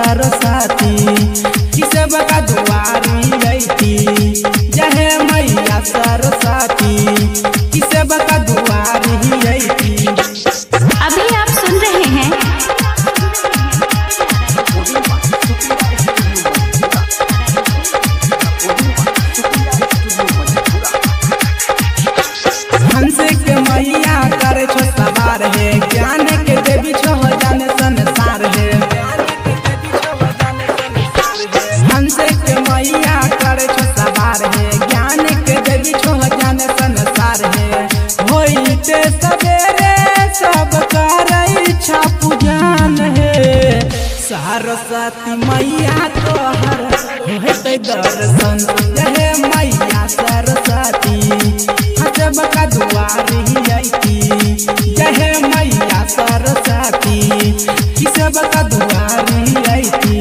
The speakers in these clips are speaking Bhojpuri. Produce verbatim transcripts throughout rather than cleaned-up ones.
सरस्वती किसे बका दुआरी अइती जहे मैया सरस्वती किसे बका दुआरी अइती। अभी आप सुन रहे हैं हंस के मैया करे छो सवार है ज्ञान के देवी छो जाने संसार है। हंस के मैया करे छो सवार है ज्ञान के देवी छो जाने संसार है। होइते सवेरे सब करे इच्छा पूजन है सरस्वती मैया तोहर होते दर्शन जहे मैया सरस्वती हंस बका दुआरी अइती जहे मैया सरस्वती किसे बका दुआरी अइती।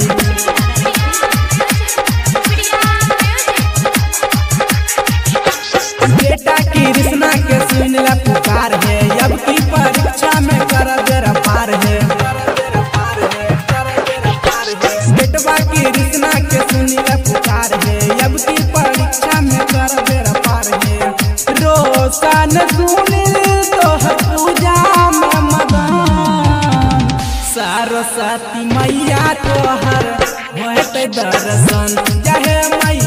बेटा कृष्णा के सुनला पुकार है अब की परीक्षा में कर बेरा पार है। बेटवा कृष्णा के सुनला पुकार है अब की परीक्षा में कर बेरा पार है। रोशन सुनील तोहर पूजा में मगन सरस्वती मैया तोहर होते दर्शन जहे मैया